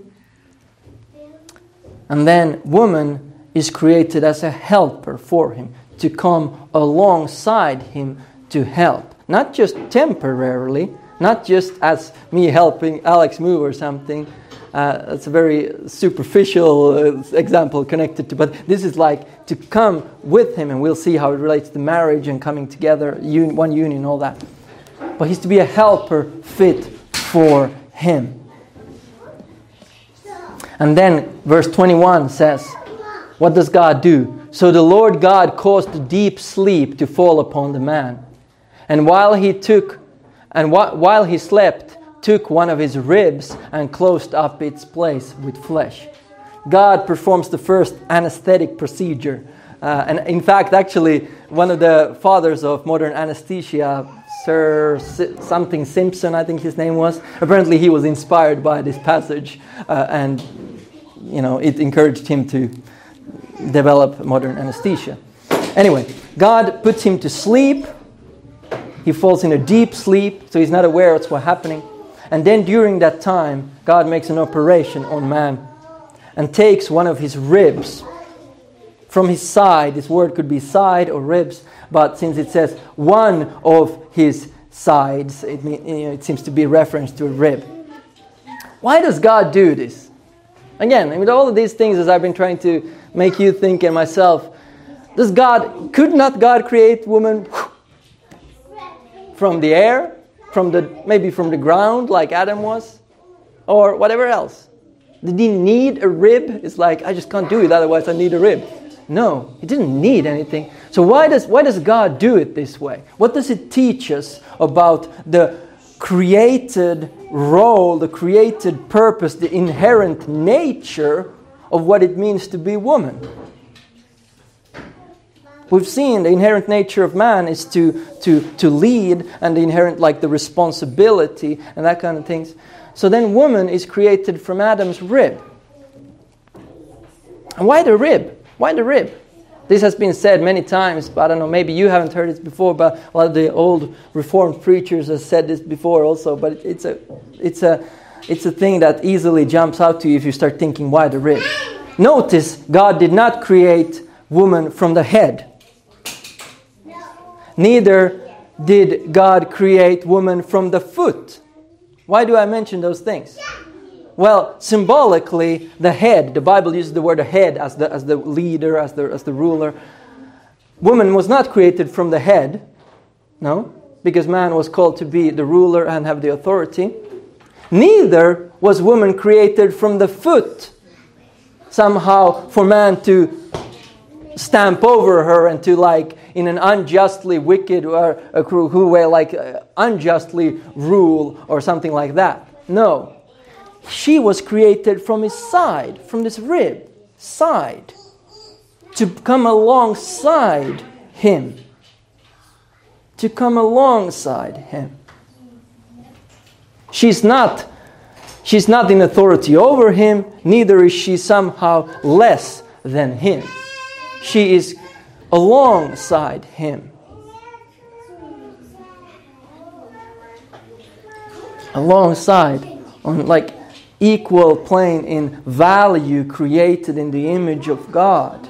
And then woman is created as a helper for him, to come alongside him to help. Not just temporarily, not just as me helping Alex move or something. That's a very superficial example connected to, but this is like to come with him, and we'll see how it relates to marriage and coming together, one union, all that. But he's to be a helper fit for him. And then verse 21 says, what does God do? So the Lord God caused a deep sleep to fall upon the man. And while he slept, took one of his ribs and closed up its place with flesh. God performs the first anesthetic procedure. And in fact, actually, one of the fathers of modern anesthesia, Sir something Simpson, I think his name was, apparently he was inspired by this passage, and it encouraged him to develop modern anesthesia. Anyway, God puts him to sleep. He falls in a deep sleep, so he's not aware of what's happening. And then during that time, God makes an operation on man and takes one of his ribs from his side. This word could be side or ribs, but since it says one of his sides, it seems to be a reference to a rib. Why does God do this? Again, with all of these things, as I've been trying to make you think and myself, could not God create woman from the air, maybe from the ground like Adam was, or whatever else? Did he need a rib? It's like, I just can't do it, otherwise I need a rib. No, he didn't need anything. So why does God do it this way? What does it teach us about the created role, the created purpose, the inherent nature of what it means to be woman? We've seen the inherent nature of man is to lead, and the inherent, like the responsibility and that kind of things. So then woman is created from Adam's rib. And why the rib? Why the rib? This has been said many times, but I don't know, maybe you haven't heard it before, but a lot of the old Reformed preachers have said this before also, but it's a thing that easily jumps out to you if you start thinking, why the rib? Notice, God did not create woman from the head. Neither did God create woman from the foot. Why do I mention those things? Well, symbolically, the head, the Bible uses the word head as the leader, as the ruler. Woman was not created from the head, no, because man was called to be the ruler and have the authority. Neither was woman created from the foot, somehow for man to stamp over her and to like in an unjustly wicked or a cruel way, like unjustly rule or something like that. No. She was created from his side, from this rib, side, to come alongside him. To come alongside him. She's not in authority over him, neither is she somehow less than him. She is alongside him. Alongside, on like equal plane in value, created in the image of God.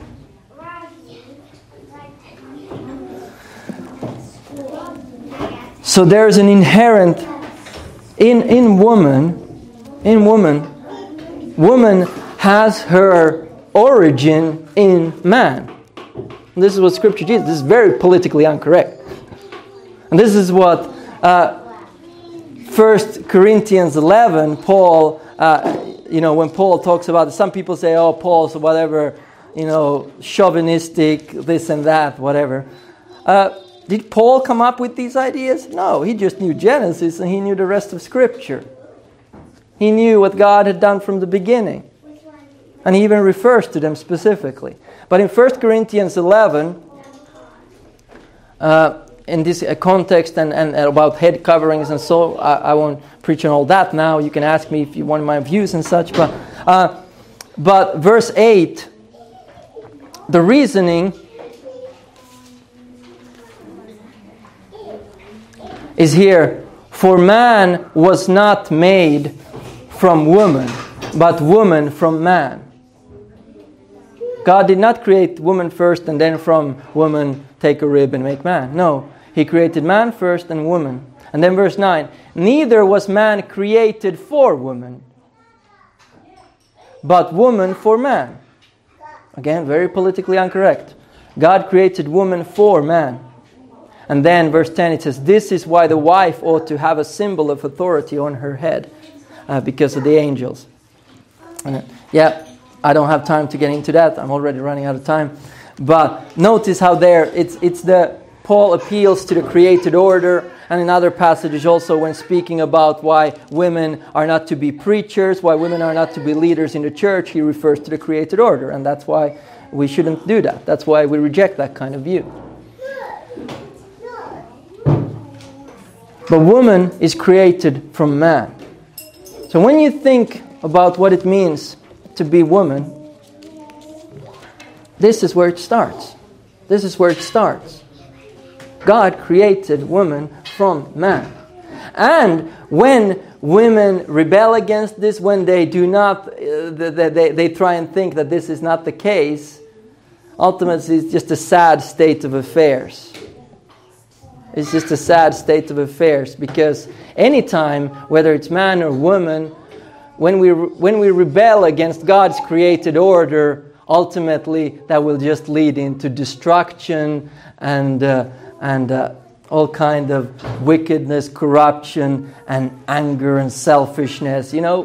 So there's an inherent in woman has her origin in man. And this is what Scripture teaches. This is very politically incorrect. And this is what 1 Corinthians 11, Paul, when Paul talks about it, some people say, oh, Paul's whatever, chauvinistic, this and that, whatever. Did Paul come up with these ideas? No, he just knew Genesis and he knew the rest of Scripture. He knew what God had done from the beginning. And he even refers to them specifically. But in 1 Corinthians 11, in this context and about head coverings and so, I won't preach on all that now. You can ask me if you want my views and such. But verse 8, the reasoning is here. For man was not made from woman, but woman from man. God did not create woman first and then from woman take a rib and make man. No, He created man first and woman. And then verse 9, neither was man created for woman, but woman for man. Again, very politically incorrect. God created woman for man. And then verse 10 it says, this is why the wife ought to have a symbol of authority on her head, because of the angels. And, I don't have time to get into that. I'm already running out of time. But notice how there Paul appeals to the created order, and in other passages also when speaking about why women are not to be preachers, why women are not to be leaders in the church, he refers to the created order, and that's why we shouldn't do that. That's why we reject that kind of view. But woman is created from man. So when you think about what it means to be woman, this is where it starts. This is where it starts. God created woman from man. And when women rebel against this, when they do not, they try and think that this is not the case, ultimately it's just a sad state of affairs. It's just a sad state of affairs, because anytime, whether it's man or woman, when we rebel against God's created order, ultimately that will just lead into destruction and all kind of wickedness, corruption, and anger and selfishness. I'm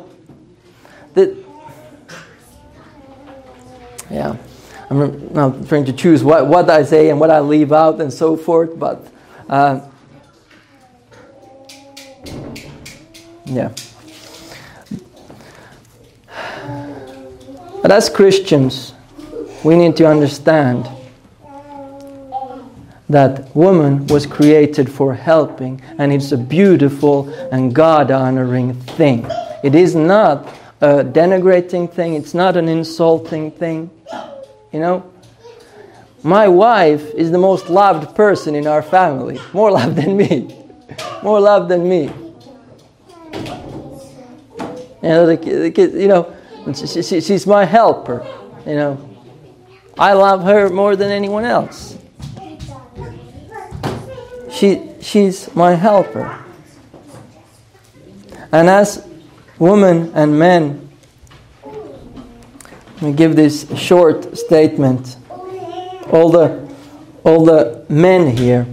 not trying to choose what I say and what I leave out and so forth, but But as Christians, we need to understand that woman was created for helping, and it's a beautiful and God-honoring thing. It is not a denigrating thing. It's not an insulting thing. My wife is the most loved person in our family. More loved than me. More loved than me. The kids, she's my helper. I love her more than anyone else. She's my helper. And as women and men, let me give this short statement. All the men here.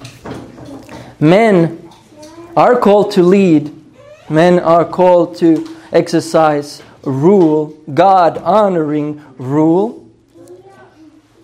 Men are called to lead. Men are called to exercise rule, God-honoring rule.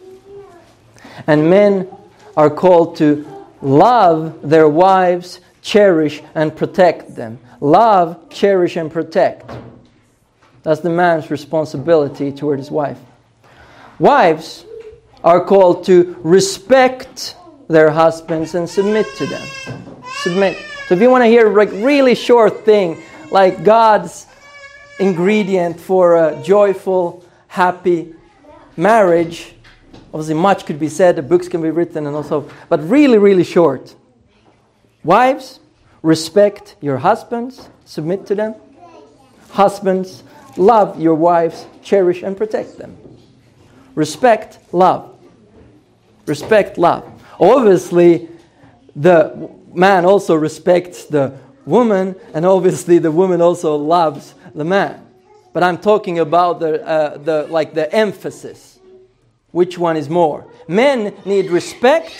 And men are called to love their wives, cherish and protect them. Love, cherish and protect. That's the man's responsibility toward his wife. Wives are called to respect their husbands and submit to them. Submit. So if you want to hear like really short thing, like God's ingredient for a joyful, happy marriage, obviously much could be said, the books can be written and also, but really, really short. Wives, respect your husbands, submit to them. Husbands, love your wives, cherish and protect them. Respect, love. Respect, love. Obviously, the man also respects the woman, and obviously the woman also loves the man. But I'm talking about the emphasis. Which one is more? Men need respect.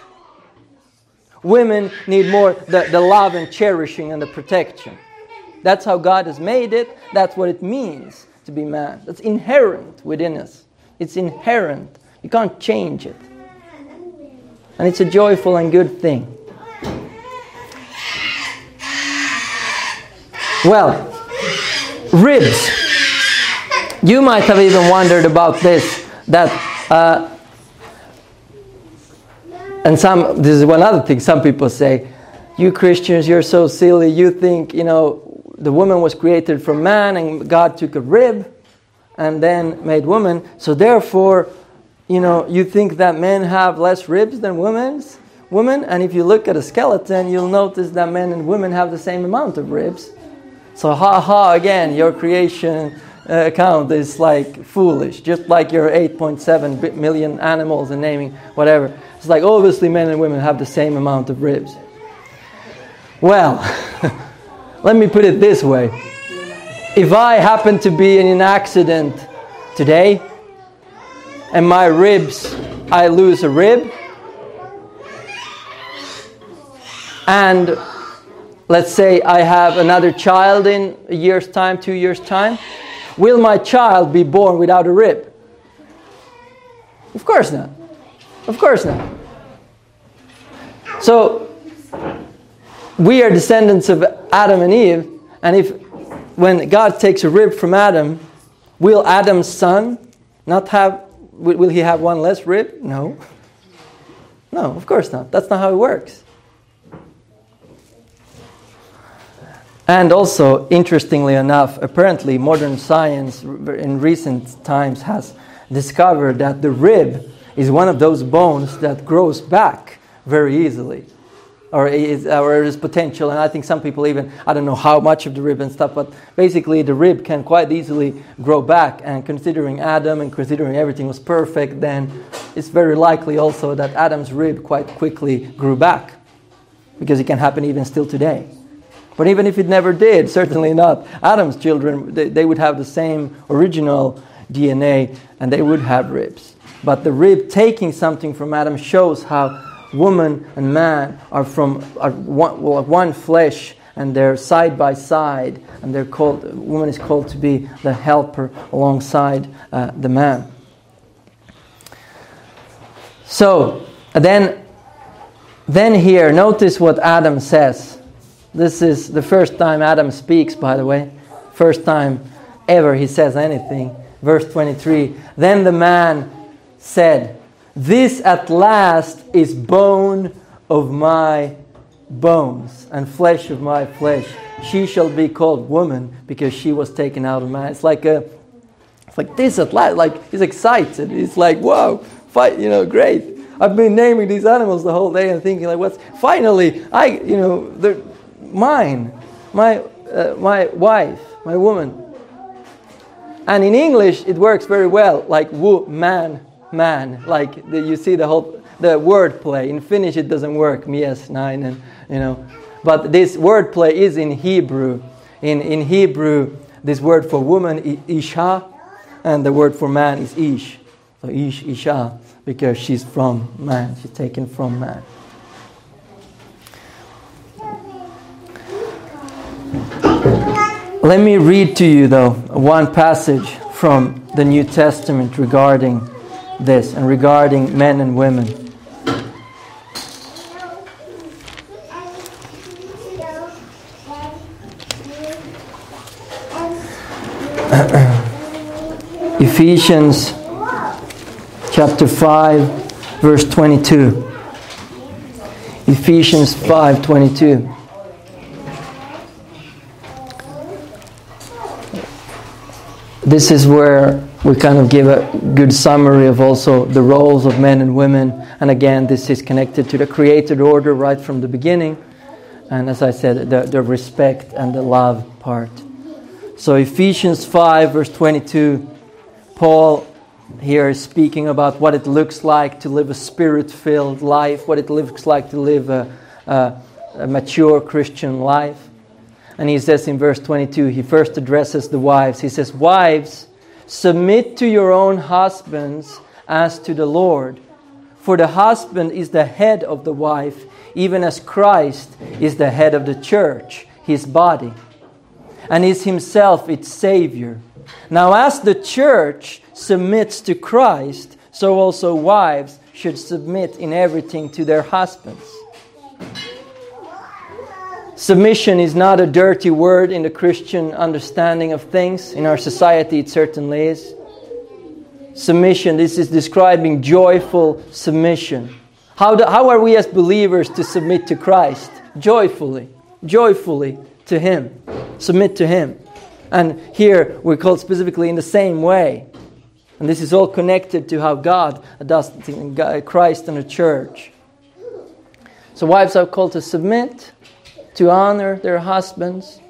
Women need more the love and cherishing and the protection. That's how God has made it. That's what it means to be man. That's inherent within us. It's inherent. You can't change it. And it's a joyful and good thing. Well, ribs. You might have even wondered about this. And this is one other thing. Some people say, you Christians, you're so silly. You think, the woman was created from man and God took a rib and then made woman. So therefore, you think that men have less ribs than women. And if you look at a skeleton, you'll notice that men and women have the same amount of ribs. So again, your creation account is like foolish. Just like your 8.7 million animals and naming whatever. It's like obviously men and women have the same amount of ribs. Well, let me put it this way. If I happen to be in an accident today and my ribs, I lose a rib, and let's say I have another child in a year's time, 2 years' time, will my child be born without a rib? Of course not. Of course not. So, we are descendants of Adam and Eve, and when God takes a rib from Adam, will Adam's son will he have one less rib? No. No, of course not. That's not how it works. And also, interestingly enough, apparently modern science in recent times has discovered that the rib is one of those bones that grows back very easily. Or is potential, and I think some people even, I don't know how much of the rib and stuff, but basically the rib can quite easily grow back, and considering Adam and considering everything was perfect, then it's very likely also that Adam's rib quite quickly grew back, because it can happen even still today. But even if it never did, certainly not Adam's children, they would have the same original DNA, and they would have ribs. But the rib taking something from Adam shows how woman and man are one flesh, and they're side by side, and woman is called to be the helper alongside the man. So then here, notice what Adam says. This is the first time Adam speaks, by the way. First time ever he says anything. Verse 23. Then the man said, "This at last is bone of my bones and flesh of my flesh. She shall be called woman because she was taken out of man." It's like this at last. Like he's excited. He's like, "Wow, great! I've been naming these animals the whole day and thinking like, what's finally they're mine, my wife, my woman." And in English, it works very well. Like man. Like you see the word play. In Finnish it doesn't work, mies, nainen, But this word play is in Hebrew. In Hebrew, this word for woman is isha, and the word for man is ish. So ish, isha, because she's from man. She's taken from man. Let me read to you though one passage from the New Testament regarding this and regarding men and women. Ephesians chapter 5, verse 22. Ephesians 5:22. This is where we kind of give a good summary of also the roles of men and women. And again, this is connected to the created order right from the beginning. And as I said, the respect and the love part. So Ephesians 5, verse 22, Paul here is speaking about what it looks like to live a spirit-filled life, what it looks like to live a mature Christian life. And he says in verse 22, he first addresses the wives. He says, "Wives, submit to your own husbands as to the Lord. For the husband is the head of the wife, even as Christ is the head of the church, his body, and is himself its Savior. Now as the church submits to Christ, so also wives should submit in everything to their husbands." Submission is not a dirty word in the Christian understanding of things. In our society it certainly is. Submission, this is describing joyful submission. How are we as believers to submit to Christ? Joyfully to Him. Submit to Him. And here we're called specifically in the same way. And this is all connected to how God does Christ and the church. So wives are called to submit, to honor their husbands.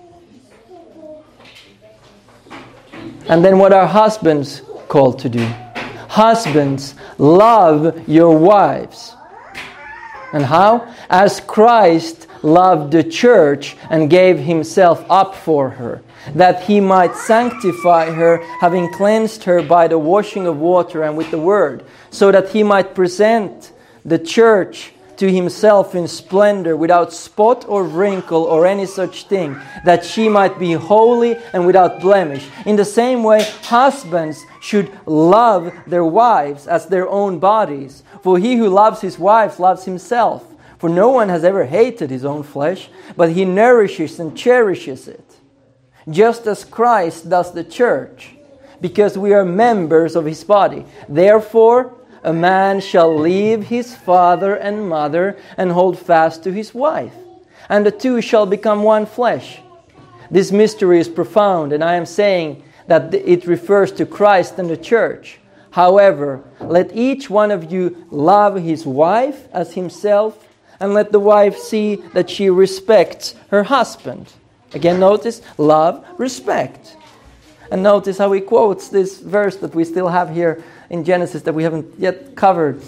And then what are husbands called to do? Husbands, love your wives. And how? As Christ loved the church and gave himself up for her, that he might sanctify her, having cleansed her by the washing of water and with the word, so that he might present the church to himself in splendor, without spot or wrinkle or any such thing, that she might be holy and without blemish. In the same way, husbands should love their wives as their own bodies. For he who loves his wife loves himself. For no one has ever hated his own flesh, but he nourishes and cherishes it, just as Christ does the church, because we are members of his body. Therefore, a man shall leave his father and mother and hold fast to his wife, and the two shall become one flesh. This mystery is profound, and I am saying that it refers to Christ and the church. However, let each one of you love his wife as himself, and let the wife see that she respects her husband. Again, notice, love, respect. And notice how he quotes this verse that we still have here in Genesis that we haven't yet covered.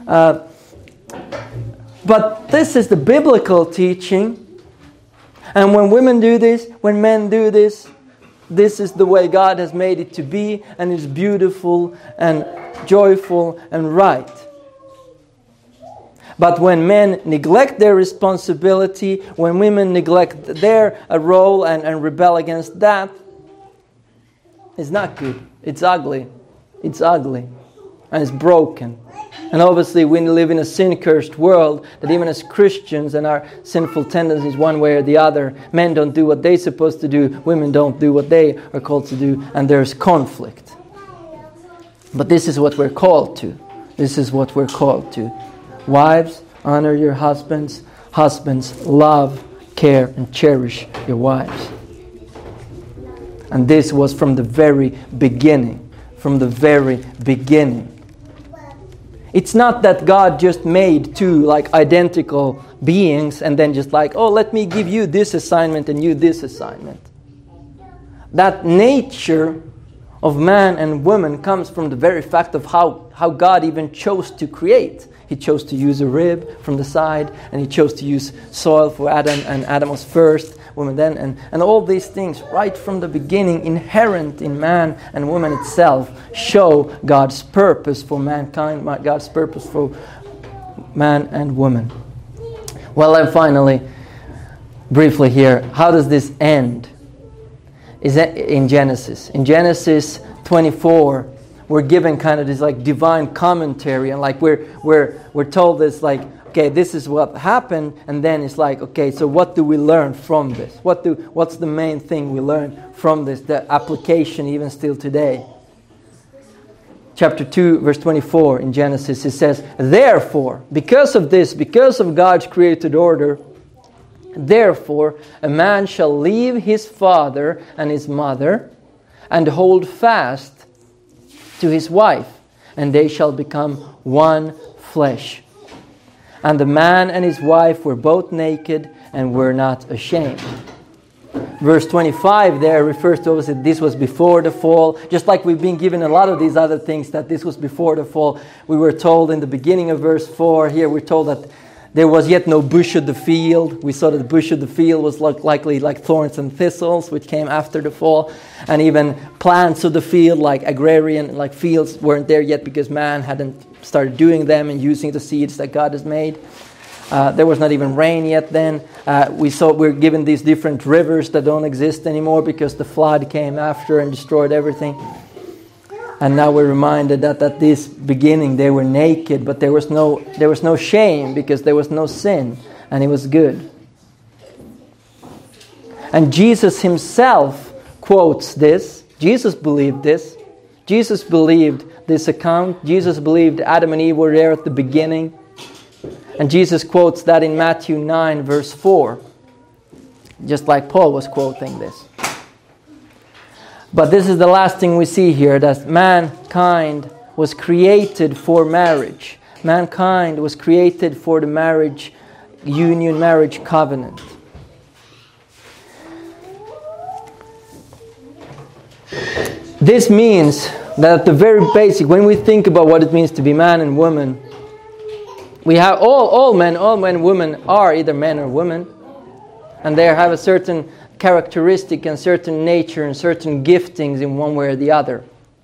But this is the biblical teaching. And when women do this, when men do this, this is the way God has made it to be, and it's beautiful and joyful and right. But when men neglect their responsibility, when women neglect their role and rebel against that, it's not good. It's ugly. It's ugly. And it's broken. And obviously we live in a sin-cursed world that even as Christians and our sinful tendencies one way or the other, men don't do what they're supposed to do, women don't do what they are called to do, and there's conflict. But this is what we're called to. This is what we're called to. Wives, honor your husbands. Husbands, love, care, and cherish your wives. And this was from the very beginning. From the very beginning. It's not that God just made two like identical beings and then just like, oh, let me give you this assignment and you this assignment. That nature of man and woman comes from the very fact of how God even chose to create. He chose to use a rib from the side, and he chose to use soil for Adam, and Adam was first, woman then, and all these things right from the beginning, inherent in man and woman itself, show God's purpose for mankind, God's purpose for man and woman. Well, and finally, briefly here, how does this end? Is that in Genesis? In Genesis 24, we're given kind of this like divine commentary, and like we're told this like, okay, this is what happened, and then it's like, okay, so what do we learn from this? What's the main thing we learn from this? The application even still today. Chapter 2, verse 24 in Genesis, it says, therefore, because of this, because of God's created order, therefore, a man shall leave his father and his mother and hold fast to his wife, and they shall become one flesh. And the man and his wife were both naked and were not ashamed. Verse 25 there refers to, obviously, this was before the fall. Just like we've been given a lot of these other things, that this was before the fall. We were told in the beginning of verse 4, here we're told that there was yet no bush of the field. We saw that the bush of the field was likely like thorns and thistles, which came after the fall. And even plants of the field, like agrarian, like fields, weren't there yet because man hadn't started doing them and using the seeds that God has made. There was not even rain yet then. We're given these different rivers that don't exist anymore because the flood came after and destroyed everything. And now we're reminded that at this beginning they were naked, but there was no shame because there was no sin, and it was good. And Jesus himself quotes this. Jesus believed this. Jesus believed this account. Jesus believed Adam and Eve were there at the beginning. And Jesus quotes that in Matthew 9, verse 4. Just like Paul was quoting this. But this is the last thing we see here, that mankind was created for marriage. Mankind was created for the marriage union, marriage covenant. This means that at the very basic, when we think about what it means to be man and woman, we have all men, women are either men or women, and they have a certain characteristic and certain nature and certain giftings in one way or the other.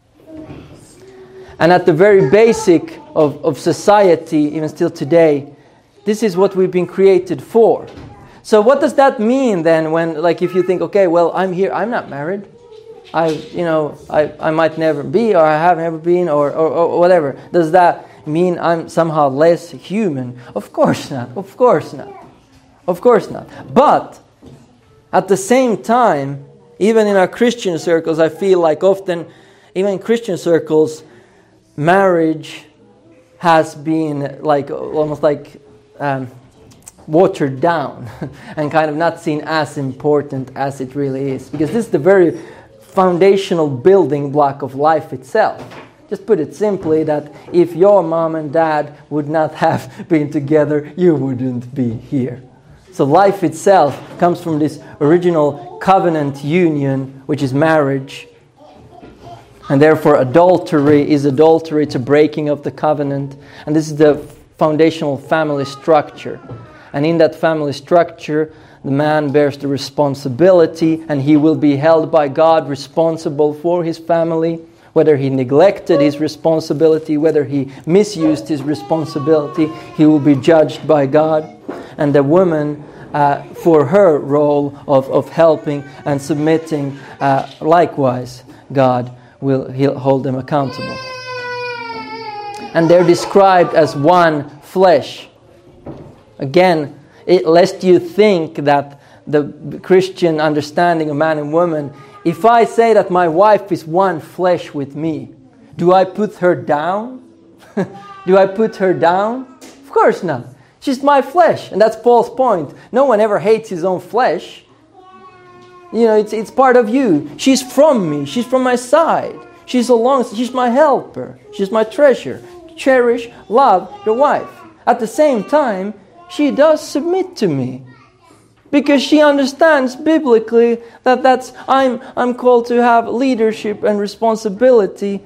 And at the very basic of society, even still today, this is what we've been created for. So what does that mean then when, like, if you think, okay, well, I'm here, I'm not married. I might never be, or I have never been, or whatever. Does that mean I'm somehow less human? Of course not. Of course not. Of course not. But at the same time, even in our Christian circles, I feel like often, even in Christian circles, marriage has been like almost like watered down and kind of not seen as important as it really is. Because this is the very foundational building block of life itself. Just put it simply, that if your mom and dad would not have been together, you wouldn't be here. So life itself comes from this original covenant union, which is marriage. And therefore adultery is adultery to breaking of the covenant. And this is the foundational family structure. And in that family structure, the man bears the responsibility, and he will be held by God responsible for his family. Whether he neglected his responsibility, whether he misused his responsibility, he will be judged by God. And the woman, for her role of helping and submitting, likewise, God he'll hold them accountable. And they're described as one flesh. Again, lest you think that the Christian understanding of man and woman, if I say that my wife is one flesh with me, do I put her down? Do I put her down? Of course not. She's my flesh. And that's Paul's point. No one ever hates his own flesh. You know, it's part of you. She's from me. She's from my side. She's my helper. She's my treasure. Cherish, love your wife. At the same time, she does submit to me. Because she understands biblically that I'm called to have leadership and responsibility.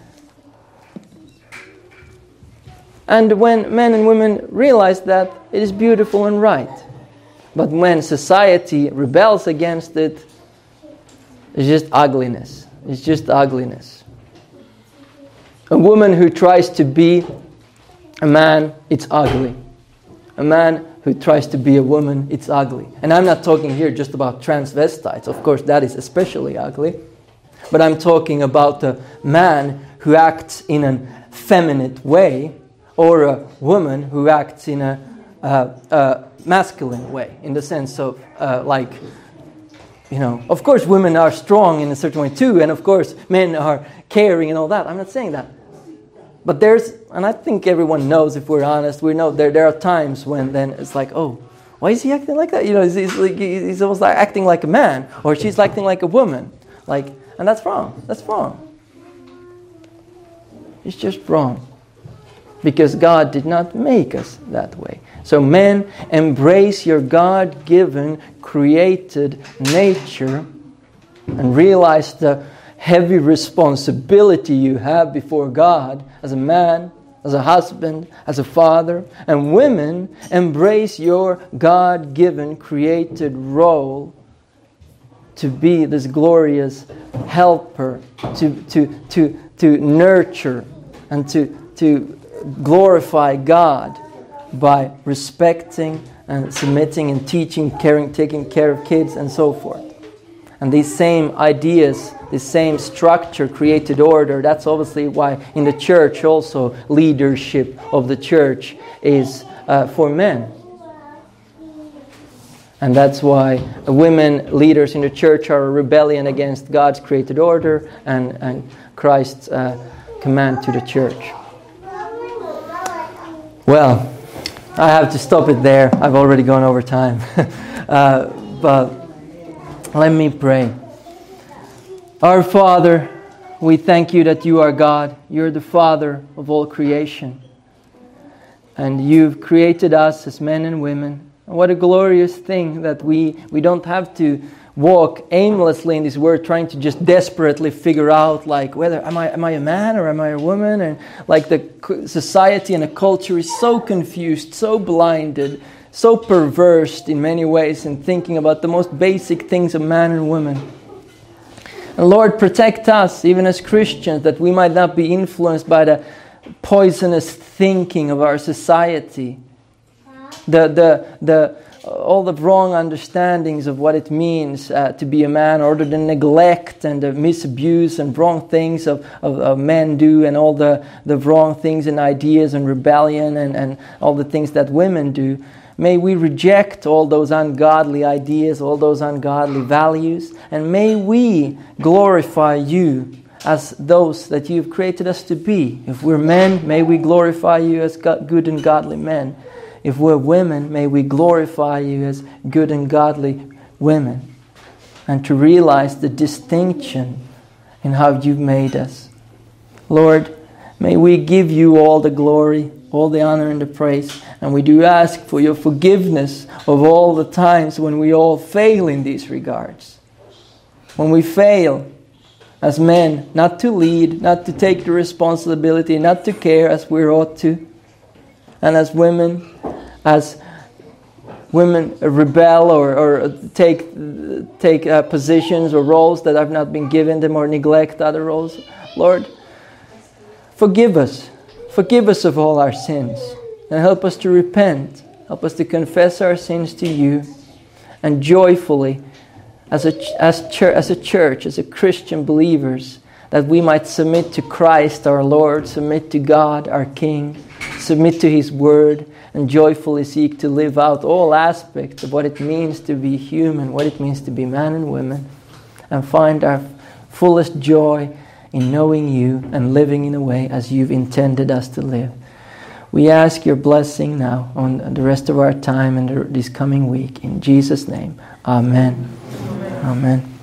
And when men and women realize that, it is beautiful and right. But when society rebels against it, it's just ugliness. It's just ugliness. A woman who tries to be a man, it's ugly. A man who tries to be a woman, it's ugly. And I'm not talking here just about transvestites. Of course, that is especially ugly. But I'm talking about a man who acts in a feminine way, or a woman who acts in a masculine way, in the sense of of course women are strong in a certain way too, and of course men are caring and all that. I'm not saying that. But and I think everyone knows, if we're honest, we know there are times when then it's like, oh, why is he acting like that? He's almost like acting like a man, or she's acting like a woman. And that's wrong. That's wrong. It's just wrong. Because God did not make us that way. So men, embrace your God-given, created nature and realize the heavy responsibility you have before God as a man, as a husband, as a father. And women, embrace your God-given, created role to be this glorious helper, to nurture and to glorify God by respecting and submitting and teaching, caring, taking care of kids and so forth. And these same ideas, this same structure, created order, that's obviously why in the church also leadership of the church is for men. And that's why women leaders in the church are a rebellion against God's created order and Christ's command to the church. Well, I have to stop it there. I've already gone over time. But let me pray. Our Father, we thank you that you are God. You're the Father of all creation. And you've created us as men and women. And what a glorious thing that we don't have to walk aimlessly in this world trying to just desperately figure out whether am I a man or am I a woman, and the society and the culture is so confused, so blinded, so perverse in many ways in thinking about the most basic things of man and woman. And Lord, protect us even as Christians that we might not be influenced by the poisonous thinking of our society, all the wrong understandings of what it means to be a man, or the neglect and the misabuse and wrong things of men do, and all the wrong things and ideas and rebellion and all the things that women do. May we reject all those ungodly ideas, all those ungodly values, and may we glorify you as those that you've created us to be. If we're men, may we glorify you as good and godly men. If we're women, may we glorify you as good and godly women. And to realize the distinction in how you've made us. Lord, may we give you all the glory, all the honor and the praise. And we do ask for your forgiveness of all the times when we all fail in these regards. When we fail as men not to lead, not to take the responsibility, not to care as we ought to. And as women rebel or take positions or roles that have not been given them, or neglect other roles, Lord, forgive us. Forgive us of all our sins. And help us to repent. Help us to confess our sins to you. And joyfully, as a church, as a Christian believers, that we might submit to Christ our Lord, submit to God our King, submit to His Word, and joyfully seek to live out all aspects of what it means to be human, what it means to be man and woman, and find our fullest joy in knowing you and living in a way as you've intended us to live. We ask your blessing now on the rest of our time and this coming week. In Jesus' name, amen. Amen.